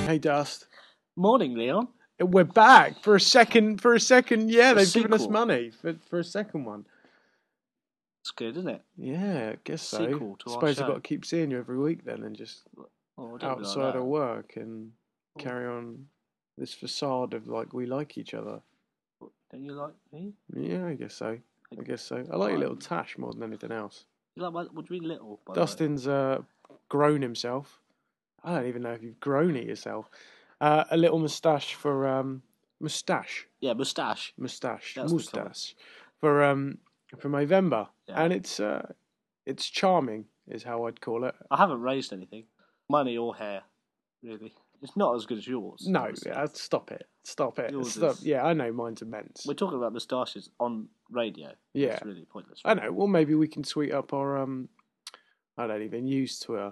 Hey, Dust. Morning, Leon. We're back for a second. Yeah, they've given us sequel. money for a second one. It's good, isn't it? Yeah, I guess so. Sequel to our Suppose I've show. got to keep seeing you every week then, and just Oh, don't be like outside that. of work and carry on this facade of like we like each other. Don't you like me? Yeah, I guess so. I like your little tash more than anything else. You like what do you mean little? By the way? Dustin's grown himself. I don't even know if you've grown it yourself. A little moustache for moustache. Yeah, moustache. Moustache. That's the colour. Moustache for November, Yeah. and it's charming, is how I'd call it. I haven't raised anything, money or hair, really. It's not as good as yours. No, honestly. stop it. Yours Stop. is- Yeah, I know mine's immense. We're talking about moustaches on radio. Yeah. It's really pointless. I know. Well, maybe we can sweet up our I don't even use Twitter.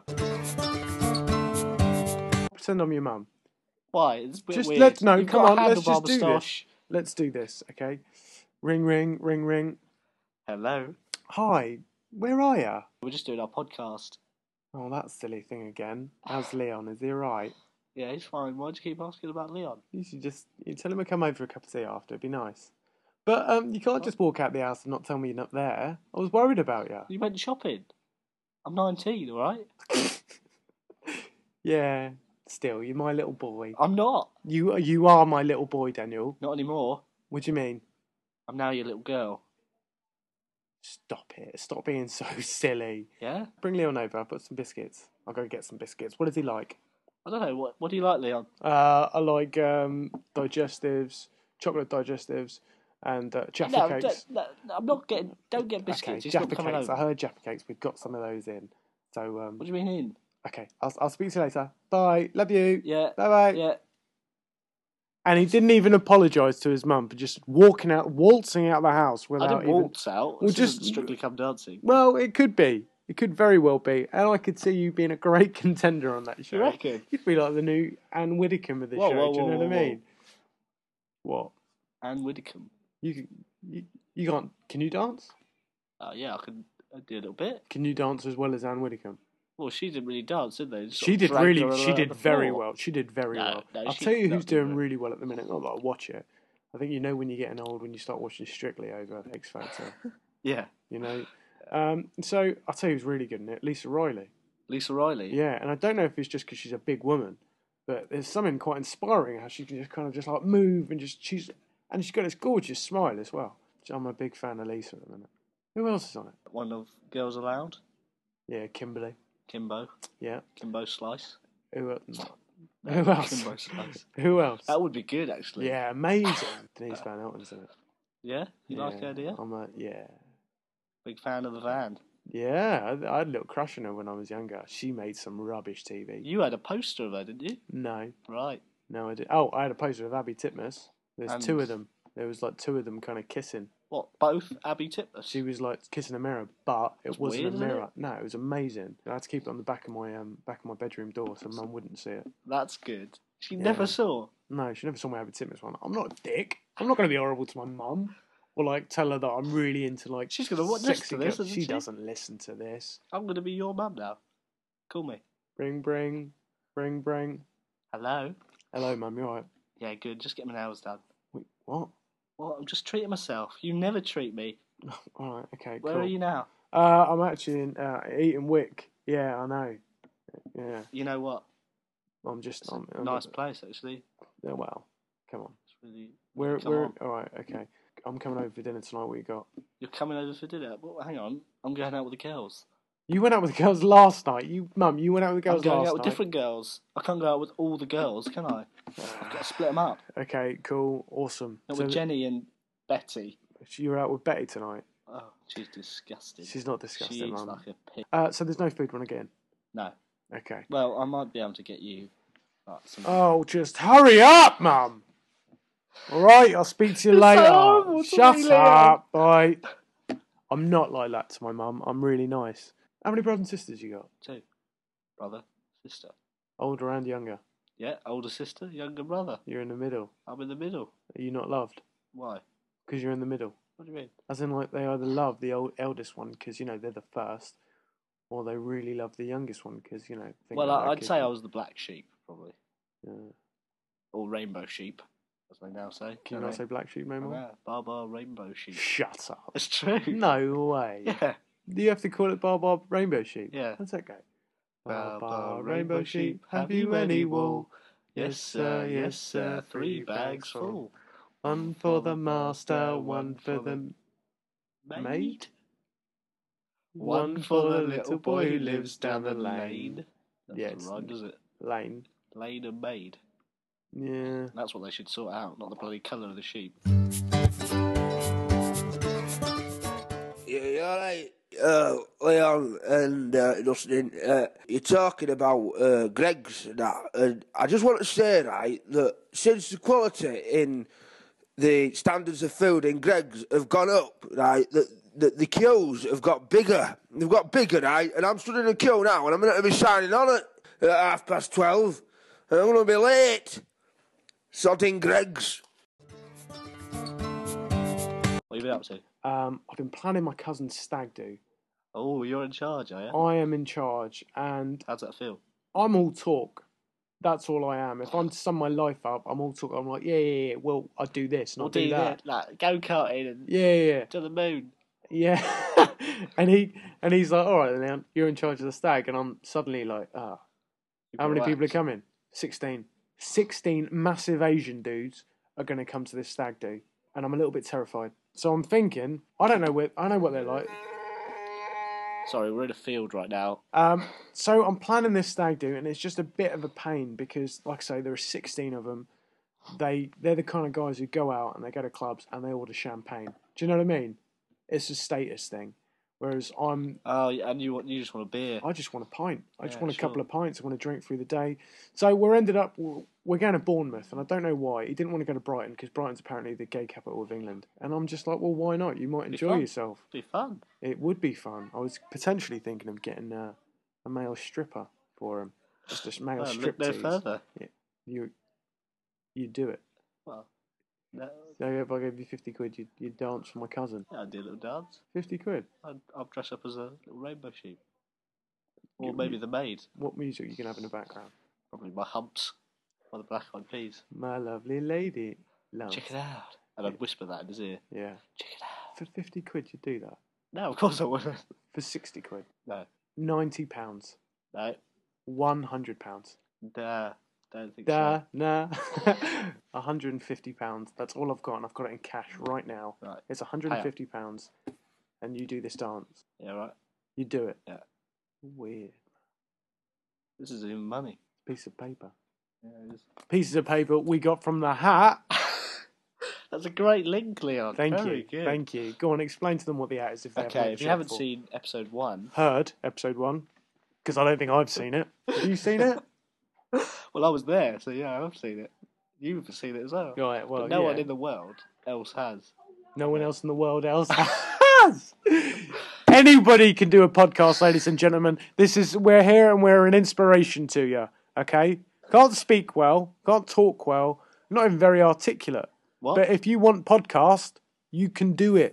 Pretend I'm your mum. Why? It's a bit Just weird. come You've got a on, let's handlebar just do this. moustache. Let's do this, okay? Ring, ring, ring, ring. Hello. Hi, where are ya? We're just doing our podcast. Oh, that silly thing again. How's Leon? Is he alright? Yeah, he's fine. Why'd you keep asking about Leon? You should you tell him to come over for a cup of tea after. It'd be nice. But you can't just walk out the house and not tell me you're not there. I was worried about you. You went shopping. I'm 19, alright? Yeah. Still, you're my little boy. I'm not. You are my little boy, Daniel. Not anymore. What do you mean? I'm now your little girl. Stop it. Stop being so silly. Yeah? Bring Leon over. I've got some biscuits. I'll go get some biscuits. What does he like? I don't know. What do you like, Leon? I like digestives, chocolate digestives, and Jaffa cakes. No, I'm not getting... Don't get biscuits. Okay, He's Jaffa not coming cakes. over. I heard Jaffa cakes. We've got some of those in. So What do you mean in? okay, I'll speak to you later. Bye. Love you. Yeah. Bye bye. Yeah. And he didn't even apologise to his mum for just waltzing out of the house without I didn't even... waltz out. Well, This just- isn't Strictly Come Dancing. Well, it could be. It could very well be. And I could see you being a great contender on that show. You reckon? You'd be like the new Anne Widdecombe of the Whoa, show. whoa, Do you know whoa, what I whoa, mean? What? Anne Widdecombe. You can't... Can you dance? Yeah, I can do a little bit. Can you dance as well as Anne Widdecombe? Well, she didn't really dance, did they? Just sort She of did dragged really. her She on did the very floor. well. She did very well. No, I'll she tell you did who's not doing do it. really well at the minute. Not that I watch it. I think you know when you're getting old when you start watching Strictly over X Factor. Yeah. You know. So I'll tell you who's really good in it. Lisa Riley. Lisa Riley. Yeah, and I don't know if it's just because she's a big woman, but there's something quite inspiring how she can just kind of just like move and she's got this gorgeous smile as well. So I'm a big fan of Lisa at the minute. Who else is on it? One of Girls Aloud. Yeah, Kimberly. Kimbo. Yeah. Kimbo Slice. Who else? No, Who else? Kimbo Slice. Who else? That would be good, actually. Yeah, amazing. Denise Van Elton's in it. Yeah? You like the idea? Yeah. Big fan of the van. Yeah, I had a little crush on her when I was younger. She made some rubbish TV. You had a poster of her, didn't you? No, Right. I did. Oh, I had a poster of Abby Titmus. There's And- two of them. There was like two of them kind of kissing. What, both Abby Titmus? She was like kissing a mirror, but it That's wasn't weird, a isn't mirror. No, it was amazing. I had to keep it on the back of my bedroom door so Mum wouldn't see it. That's good. She Yeah. never saw. No, she never saw my Abby Titmus one. I'm not a dick. I'm not going to be horrible to my mum. Or like tell her that I'm really into like She's gonna listen sexy to this, girls. isn't she? Doesn't listen to this. I'm going to be your mum now. Call me. Bring, bring, bring, bring. Hello? Hello, Mum. You alright? Yeah, good. Just get my nails done. Wait, what? Well, I'm just treating myself. You never treat me. Alright, okay, Where cool. are you now? I'm actually in Eaton Wick. Yeah, I know. Yeah, You know what? I'm just. It's I'm a nice place, actually. Yeah, well, come on. It's really... We're come we're on. alright. Okay, I'm coming over for dinner tonight. What you got? You're coming over for dinner? Well, hang on. I'm going out with the girls. You went out with the girls last night. Mum, you went out with the I'm girls going last out with night. different girls. I can't go out with all the girls, can I? I've got to split them up. Okay, cool, awesome. Not So with Jenny and Betty. you're out with Betty tonight. Oh, she's disgusting. She's not disgusting, She eats Mum. like a pig. So there's no food when I get in. No. Okay. Well, I might be able to get you some... Oh, just hurry up, Mum. All right, I'll speak to you It's so later. horrible to Shut me, Leo. up, bye. I'm not like that to my mum. I'm really nice. How many brothers and sisters you got? 2. Brother, sister. Older and younger? Yeah, older sister, younger brother. You're in the middle. I'm in the middle. Are you not loved? Why? Because you're in the middle. What do you mean? As in, like, they either love the eldest one because, you know, they're the first, or they really love the youngest one because, you know... Well, I'd say I was the black sheep, probably. Yeah. Or rainbow sheep, as they now say. Can you not say black sheep no more? Yeah, Baa rainbow sheep. Shut up. It's true. No way. Yeah. Do you have to call it Baa rainbow sheep? Yeah. That's okay. Baa rainbow sheep, have you any wool? Yes, sir, 3 bags full. One for the master, one for the maid. One for the little boy who lives down the lane. That's Yeah, the rhyme, does it? Lane. Lane and maid. Yeah. That's what they should sort out, not the bloody colour of the sheep. Yeah, you're right. Leon and Dustin, you're talking about Greggs and that, and I just want to say, right, that since the quality in the standards of food in Greggs have gone up, right, the queues have got bigger. They've got bigger, right, and I'm stood in a queue now, and I'm going to be signing on at 12:30, and I'm going to be late. Sodding Greggs. What have you been up to? I've been planning my cousin's stag do. Oh, you're in charge, are you? I am in charge, and How's that feel? I'm all talk. That's all I am. If I'm to sum my life up, I'm all talk. I'm like, yeah. Well, I do this and I'll do that. Like, go-karting and Yeah. to the moon. Yeah. and he's like, all right, then, Leon, you're in charge of the stag, and I'm suddenly like, how many people are coming? 16. 16 massive Asian dudes are going to come to this stag do, and I'm a little bit terrified. So I'm thinking, I know what they're like. Sorry, we're in a field right now. So I'm planning this stag do, and it's just a bit of a pain because, like I say, there are 16 of them. They're the kind of guys who go out and they go to clubs and they order champagne. Do you know what I mean? It's a status thing. Whereas I'm... Oh, and you just want a beer. I just want a pint. I just Yeah, want a couple sure. of pints. I want to drink through the day. So we're going to Bournemouth, and I don't know why. He didn't want to go to Brighton because Brighton's apparently the gay capital of England. And I'm just like, well, why not? You might enjoy fun. yourself. It'd be fun. It would be fun. I was potentially thinking of getting a male stripper for him. Just a male Well, look no striptease. further. You do it. Well, no. So if I gave you 50 quid, you'd dance for my cousin. Yeah, I'd do a little dance. 50 quid? I'll dress up as a little rainbow sheep. Or maybe the maid. What music are you going to have in the background? Probably my humps. Or the Black Eyed Peas. My lovely lady. Love. Check it out. And I'd whisper that in his ear. Yeah. Check it out. For 50 quid, you'd do that? No, of course I wouldn't. For 60 quid? No. £90. No. £100. Nah. Don't think Nah. so. £150. That's all I've got, and I've got it in cash right now. Right. It's £150, and you do this dance. Yeah, right. You do it. Yeah. Weird. This is even money. Piece of paper. Yeah, it is. Pieces of paper we got from the hat. That's a great link, Leon. Thank Very you. good. Thank you. Go on, explain to them what the hat is if they Okay, if you haven't seen episode 1. Heard episode 1, because I don't think I've seen it. Have you seen it? Well, I was there, so yeah, I've seen it. You've seen it as well. Right, well, But no yeah. one in the world else has. No one else in the world else has. Anybody can do a podcast, ladies and gentlemen. We're here and we're an inspiration to you. Okay? Can't speak well, can't talk well, not even very articulate. What? But if you want podcast, you can do it.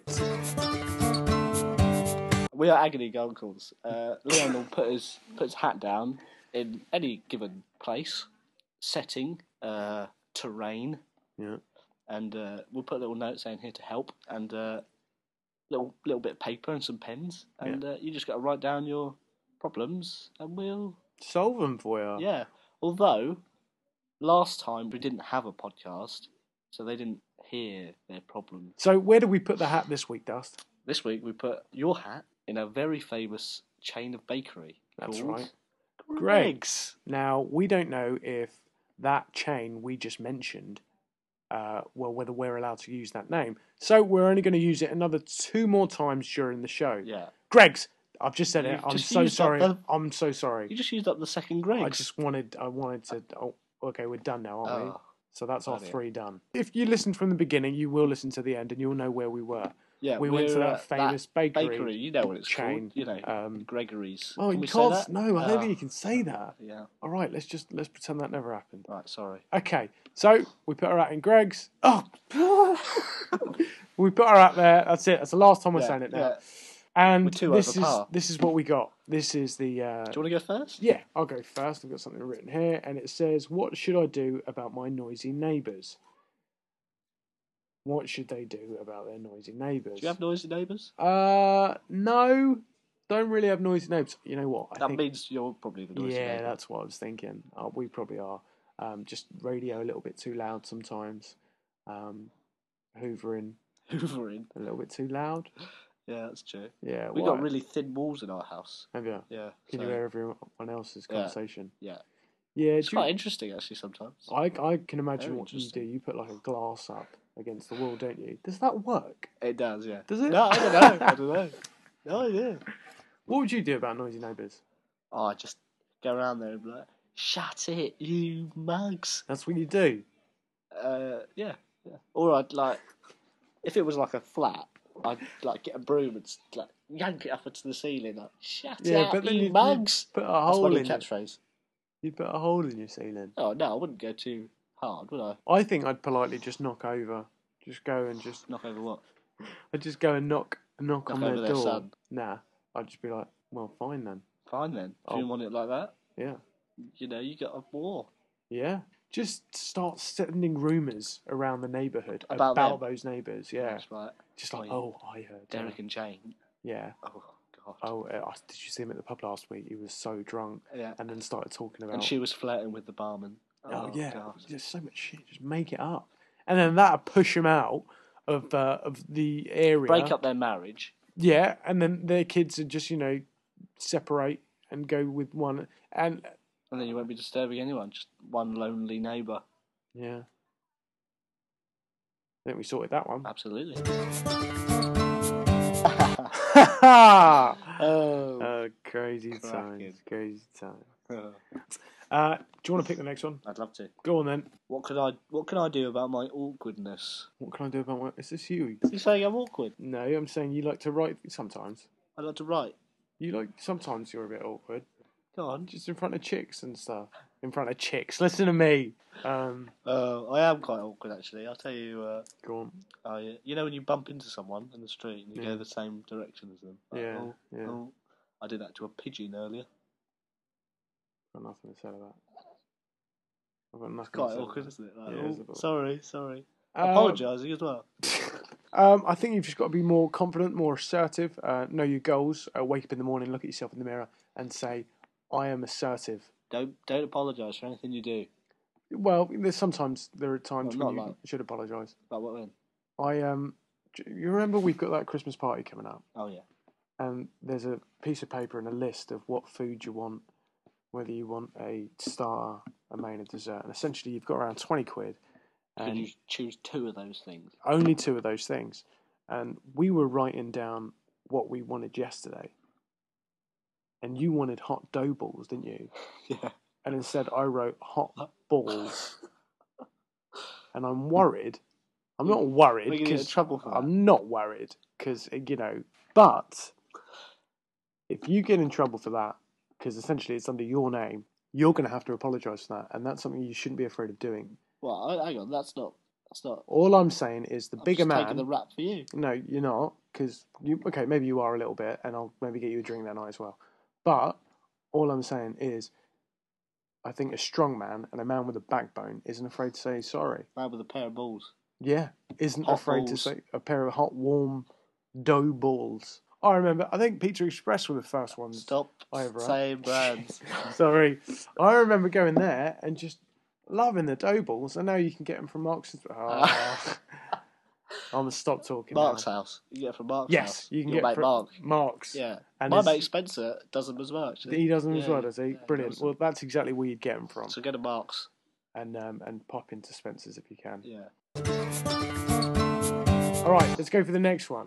We are agony uncles. Leon will put his hat down in any given place, setting, terrain, Yeah. and we'll put a little note saying here to help, and little bit of paper and some pens, and you just got to write down your problems, and we'll Solve them for you. yeah. Although last time we didn't have a podcast, so they didn't hear their problems. So where do we put the hat this week, Dust? This week we put your hat in a very famous chain of bakery. That's called right. Greggs. Now, we don't know if that chain we just mentioned, whether we're allowed to use that name. So we're only going to use it another 2 more times during the show. Yeah. Greggs! I've just said it. You've I'm just so used up sorry. the- I'm so sorry. You just used up the second Greggs. I wanted to... Oh, okay, we're done now, aren't we? Oh. So that's our Bloody 3 done. If you listen from the beginning, you will listen to the end and you'll know where we were. Yeah, we went to we're, that famous bakery. You know what it's chain. called. You know, Gregory's. Oh, Can you we say can't... that? No, I don't Oh. think you can say that. Yeah. All right, let's pretend that never happened. Right, sorry. Okay, so we put her out in Greggs. Oh, we put her out there. That's it. That's the last time we're saying it now. Yeah. And We're two this over is par. this is what we got. This is the Do you want to go first? yeah. I'll go first. I've got something written here, and it says, "What should I do about my noisy neighbours?" What should they do about their noisy neighbours? Do you have noisy neighbours? No, don't really have noisy neighbours. You know what? That means you're probably the noisy Yeah, neighbour. that's what I was thinking. We probably are. Just radio a little bit too loud sometimes. Hoovering Hoovering. a little bit too loud. Yeah, that's true. Yeah, We got really thin walls in our house. Have you? Yeah. Can you hear everyone else's Yeah. conversation? Yeah. Yeah, It's quite interesting actually sometimes. I can imagine Very what you do. interesting. You put like a glass up against the wall, don't you? Does that work? It does, yeah. Does it? No, I don't know. I don't know. No idea. What would you do about noisy neighbours? Oh, I just go around there and be like, "Shut it, you mugs." That's what you do. Yeah. Or I'd like, if it was like a flat, I'd like get a broom and like yank it up into the ceiling, like, "Shut Yeah, up, but then you you mugs." put a That's my hole new in. catchphrase. You put a hole in your ceiling. Oh no, I wouldn't go too hard, would I? I think I'd politely just knock over. Just go and just. Knock over what? I'd just go and knock on Knock their over their door. son. Nah, I'd just be like, well, fine then. Fine then. If Oh. you want it like that, Yeah, you know, you got a war. yeah. Just start sending rumours around the neighbourhood About them. those neighbours. Yeah, That's right. just like, Oh, I heard Derek and Jane. Yeah. Oh God. Oh, did you see him at the pub last week? He was so drunk, Yeah. and then started talking about. And she was flirting with the barman. Oh yeah, God. there's so much shit. Just make it up, and then that'll push him out of the area. Break up their marriage. Yeah, and then their kids would just separate and go with one, and And then you won't be disturbing anyone, just one lonely neighbour. yeah. I think we sorted that one. Absolutely. Oh, crazy Cracking. times, crazy times. I'd Do you want to pick the next one? love to. Go on then. What can I do about my awkwardness? What can I do about what? Is this you? You saying I'm awkward? No, I'm saying you like to write sometimes. I like to write. Sometimes you're a bit awkward. Go on. Just in front of chicks and stuff. In front of chicks. Listen to me. I am quite awkward actually. I'll tell you. Go on. You know when you bump into someone in the street and you Yeah. go the same direction as them. Like, Yeah, yeah. Oh. I did that to a pigeon earlier. Got nothing to say about that. I've got nothing Quite to say awkward, about isn't it? Like, Yeah, oh, it's a bit- sorry. that. Apologising as well. I think you've just got to be more confident, more assertive, know your goals, wake up in the morning, look at yourself in the mirror and say, I am assertive. Don't apologise for anything you do. Well, there are times Well, when not you like- should apologise. Like what then? You remember we've got that Christmas party coming up, Oh yeah. and there's a piece of paper and a list of what food you want, whether you want a starter, a main, and dessert, and essentially you've got around 20 quid, Could and you choose two of those things? only two of those things, and we were writing down what we wanted yesterday, and you wanted hot dough balls, didn't you? Yeah. And instead I wrote hot balls, and I'm worried. I'm not worried We're gonna get in because trouble for that. I'm not worried because but if you get in trouble for that, because essentially it's under your name, you're going to have to apologise for that, and that's something you shouldn't be afraid of doing. Well, hang on. That's not. All I'm saying is the I'm bigger just man. taking the rap for you. No, you're not, because okay, maybe you are a little bit, and I'll maybe get you a drink that night as well. But all I'm saying is, I think a strong man and a man with a backbone isn't afraid to say sorry. Man with a pair of balls. Yeah, isn't Hot afraid to balls. say a pair of hot, warm dough balls. I remember, I think Pizza Express were the first ones. Stop I ever had. saying brands. Sorry. I remember going there and just loving the dough balls, and now you can get them from Marks. Oh. I'm going to stop talking Mark's now. house. You get it from Mark's Yes, house. you can Your get mate from Mark. Marks. Yeah. And My it's- mate Spencer does them as well. Actually. He does them as Yeah, well, does he? yeah, Brilliant. does them. Well, that's exactly where you'd get them from. So go to Mark's. And pop into Spencer's if you can. Yeah. All right, let's go for the next one.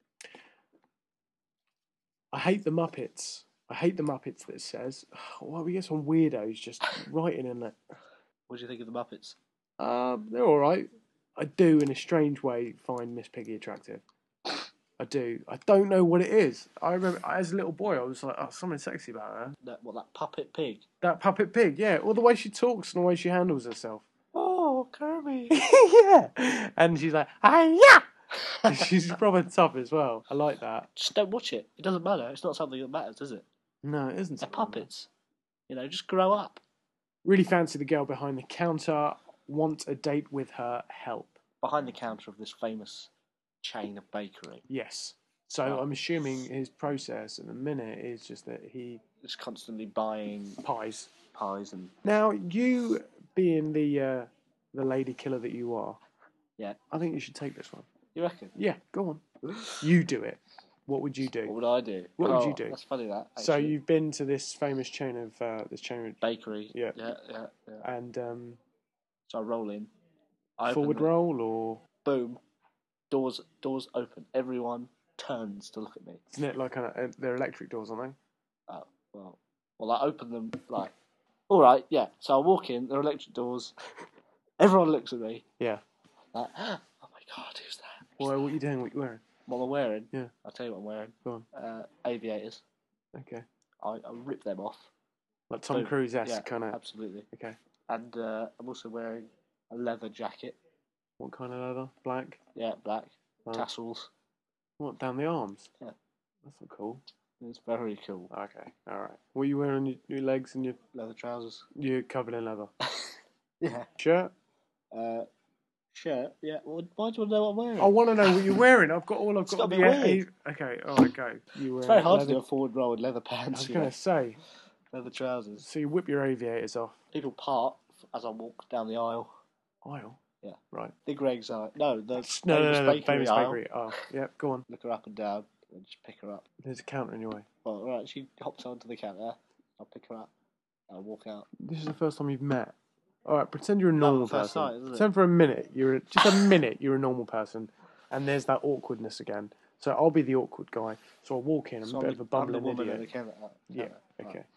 I hate the Muppets. I hate the Muppets that says, well, we get some weirdos just writing in it. What do you think of the Muppets? They're all right. I do, in a strange way, find Miss Piggy attractive. I do. I don't know what it is. I remember as a little boy, I was like, oh, something sexy about her. That puppet pig? That puppet pig, yeah. Or the way she talks and the way she handles herself. Oh, Kirby. Yeah. And she's like, hi-ya! She's proper tough as well. I like that. Just don't watch it. It doesn't matter. It's not something that matters, is it? No, it isn't. They're puppets. You know, just grow up. Really fancy the girl behind the counter. Want a date with her. Help. Behind the counter of this famous chain of bakery. Yes. So I'm assuming his process at the minute is just that he Just constantly buying pies. and... Now, you being the lady killer that you are, Yeah. I think you should take this one. You reckon? Yeah, go on. You do it. What would you do? What would I do? What would you do? That's funny, that. Actually. So you've been to this famous chain of Bakery. Yeah. Yeah. and So I roll in. I open forward the- roll or Boom. Doors open. Everyone turns to look at me. isn't it like they're electric doors, aren't Oh, well, I open them like, all right, yeah. So I walk in. They're electric doors. Everyone looks at me. they? Yeah. Like, oh my god, who's that? Well, what are you doing? What are you wearing? What am I wearing? Yeah. I'll tell you what I'm wearing. Go on. Aviators. Okay. I rip them off. Like Tom Boom. Cruise-esque Yeah, kind of. absolutely. Okay. And I'm also wearing a leather jacket. What kind of leather? Black. Yeah, black. Right. Tassels. What, down the arms? Yeah. That's not cool. It's very cool. Okay. All right. What are you wearing on your legs and Leather trousers. you're covered in leather? Yeah. Shirt? Shirt. Yeah. Well, why do you want to know what I'm wearing? I want to know what you're wearing. I've got. It's got gotta the be weird. Okay. All right. Go. You It's wear very hard to leather. do a forward roll with leather I pants. was You going know? to say. Leather trousers. So you whip your aviators off. People part as I walk down the aisle. Aisle. Yeah. Right. The Greg's aisle. No, the No, famous no, bakery famous aisle. bakery. Oh, yeah. Go on. Look her up and down and just pick her up. There's a counter in your way. Well, all right, she hops onto the counter. I'll pick her up. I'll walk out. This is the first time you've met. All right. Pretend you're a normal first person. sight, isn't it? Pretend for a minute. Just a minute. You're a normal person, and there's that awkwardness again. So I'll be the awkward guy. So I'll walk in. I'm So a bit of a I'm the bumbling woman idiot. at the counter. Yeah. Right. Okay.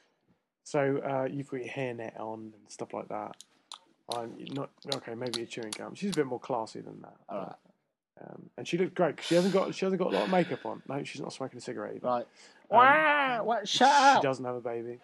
So you've got your hairnet on and stuff like that. You're not okay. Maybe you're chewing gum. She's a bit more classy than that. All right. And she looks great because she hasn't got a lot of makeup on. No, she's not smoking a cigarette either. Right. Um, Shut She up. doesn't have a baby.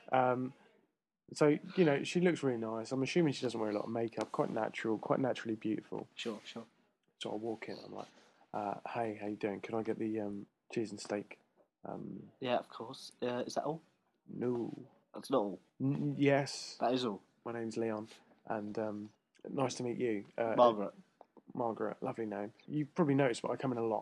So she looks really nice. I'm assuming she doesn't wear a lot of makeup. Quite natural. Quite naturally beautiful. Sure. So I walk in. I'm like, "Hey, how you doing? Can I get the cheese and steak?" Yeah, of course. Is that all? No. That's not all. Yes. That is all. My name's Leon, and nice to meet you, Margaret. Margaret, lovely name. You've probably noticed, but I come in a lot.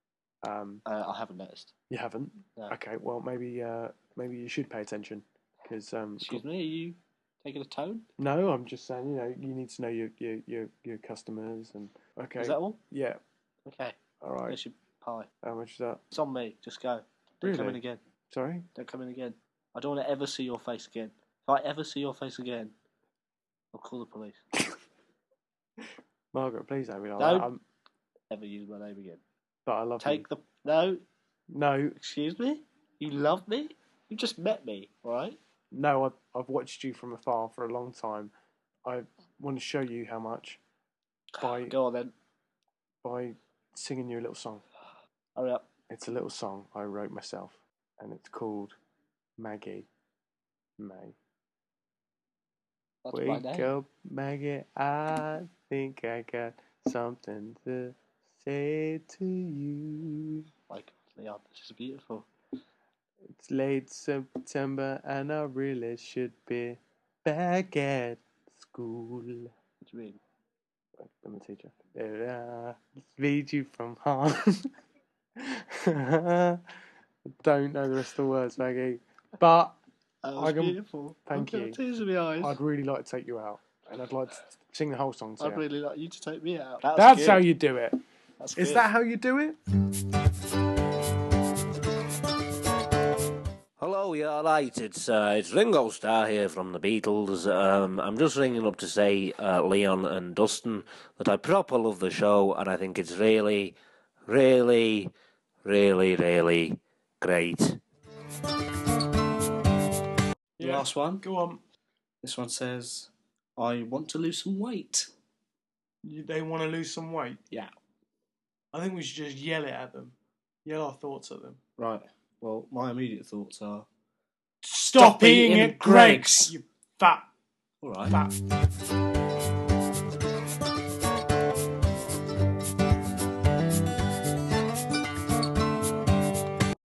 I haven't noticed. You haven't? No. Okay. Well, maybe you should pay attention because Excuse me, are you taking a tone? No, I'm just saying. You need to know your customers and okay. Is that all? Yeah. Okay. All right. Here's your pie. How much is that? It's on me. Just go. Don't come in Really? again. Sorry. Don't come in again. I don't want to ever see your face again. If I ever see your face again, I'll call the police. Margaret, please don't be like Don't. that. Ever use my name again. But I love Take you. the... No, Excuse me? You love me? You just met me, alright? no. I've watched you from afar for a long time. I want to show you how much by Go on then. singing you a little song. Hurry up. It's a little song I wrote myself, and it's called Maggie May. That's my Wake name. up, Maggie, I think I got something to say to you. My God, Leon, this is beautiful. It's late September and I really should be back at school. What do you mean? I'm a teacher. Read you from home. Don't know the rest of the words, Maggie. But That I was can- beautiful. thank I've got you. tears in my eyes. I'd really like to take you out. And I'd like to sing the whole song to I'd you. really like you to take me out. That's good. how you do it. That's Is good. that how you do it? Hello, you alright? It's Ringo Starr here from the Beatles. I'm just ringing up to say, Leon and Dustin, that I proper love the show and I think it's really, really, really, really great. Yeah. Last one. Go on. This one says, I want to lose some weight. They want to lose some weight. Yeah. I think we should just yell it at them. Yell our thoughts at them. Right. Well, my immediate thoughts are, Stop eating at Greg's, you fat all right. fat.